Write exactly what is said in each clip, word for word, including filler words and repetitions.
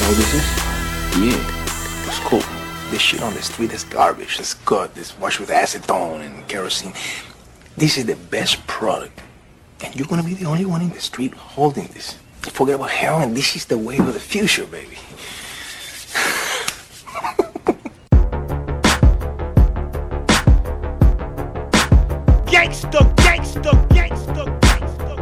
what this is? Yeah, it's cool. This shit on the street is garbage. It's good. It's washed with acetone and kerosene. This is the best product. And you're gonna be the only one in the street holding this. Forget about heroin. This is the wave of the future, baby. Gangsta, gangsta, gangsta, gangsta,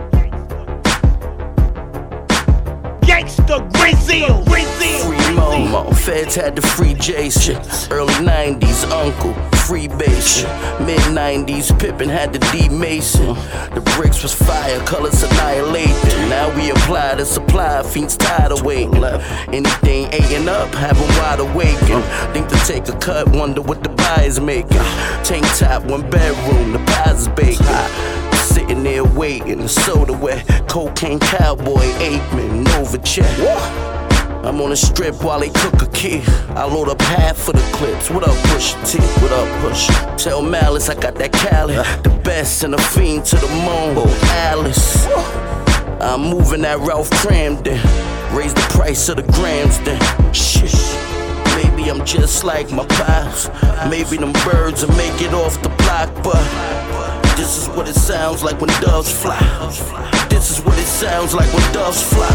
gangsta. Gangsta, Brazil, Brazil. Free Momo, feds had the free Jason. Early nineties, Uncle, free bass. Mid nineties, Pippin had the D Mason. The bricks was fire, colors annihilated. Now we apply the supply, fiends tired of waiting. Anything eating up, have them wide awake. Think to take a cut, wonder what the buyers making. Tank top, one bedroom, the pies is baking. Sitting there waiting, the soda wet. Cocaine cowboy, Aikman, Nova check. I'm on the strip while they cook a kid. I load up half of the clips. What up, Push T? What up, Push? Tell Malice I got that Cali. The best and the fiend to the moon. Alice. I'm moving that Ralph Cramden. Raise the price of the grams then. Shit. Maybe I'm just like my pops. Maybe them birds will make it off the block, but this is what it sounds like when doves fly. This is what it sounds like when doves fly.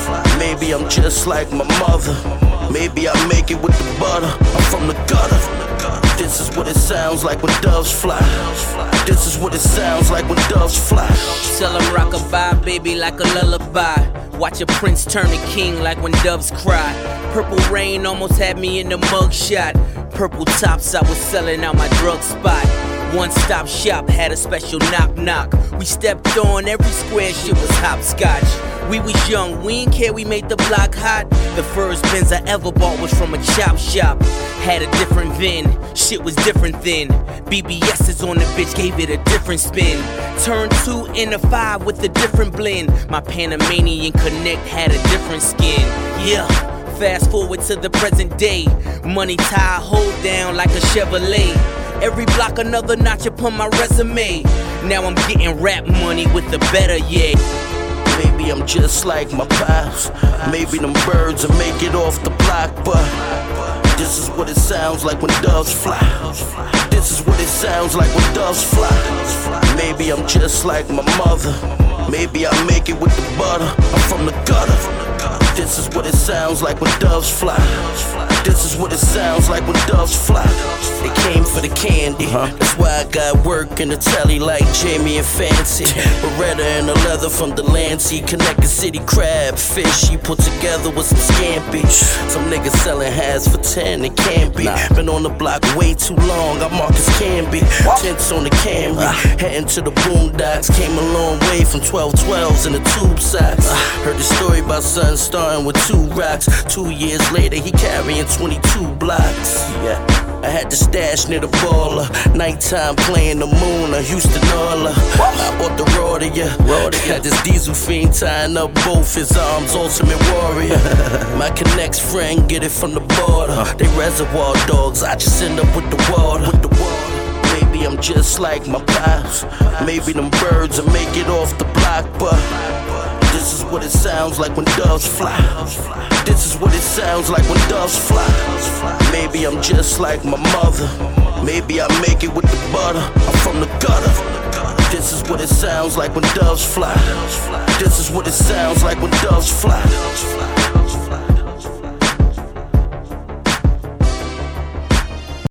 Maybe I'm just like my mother. Maybe I make it with the butter. I'm from the gutter. This is what it sounds like when doves fly. This is what it sounds like when doves fly. Tell them rock-a-bye, baby, like a lullaby. Watch a prince turn a king like when doves cry. Purple rain almost had me in the mugshot. Purple tops, I was selling out my drug spot. One-stop shop had a special knock-knock. We stepped on every square, shit was hopscotch. We was young, we ain't care, we made the block hot. The first Benz I ever bought was from a chop shop. Had a different VIN, shit was different then. B B S's on the bitch, gave it a different spin. Turned two into five with a different blend. My Panamanian Connect had a different skin. Yeah. Fast forward to the present day. Money tie, hold down like a Chevrolet. Every block another notch upon my resume. Now I'm getting rap money with the better, yeah. Maybe I'm just like my pops. Maybe them birds will make it off the block, but this is what it sounds like when doves fly. This is what it sounds like when doves fly. Maybe I'm just like my mother. Maybe I make it with the butter. I'm from the gutter. This is what it sounds like when doves fly. This is what it sounds like when doves fly. They came for the candy. That's why I got work in the telly like Jamie and Fancy. Beretta and the leather from Delancey. Connected City crab fish she put together with some scampi. Some niggas selling has for ten, it can't be. Been on the block way too long, I'm Marcus Camby. Tints on the Camry, heading to the boondocks. Came a long way from twelve twelves in the tube socks. Heard the story about son starting with two rocks. Two years later he carrying twenty-two blocks. Yeah, I had the stash near the baller. Nighttime playing the moon, a Houston Orla. I bought the raw to ya. Had this diesel fiend tying up both his arms, ultimate warrior. My connects friend get it from the border. They reservoir dogs, I just end up with the water. With the water. Maybe I'm just like my pops. Maybe them birds will make it off the block, but this is what it sounds like when doves fly. This is what it sounds like when doves fly. Maybe I'm just like my mother. Maybe I make it with the butter. I'm from the gutter. This is what it sounds like when doves fly. This is what it sounds like when doves fly.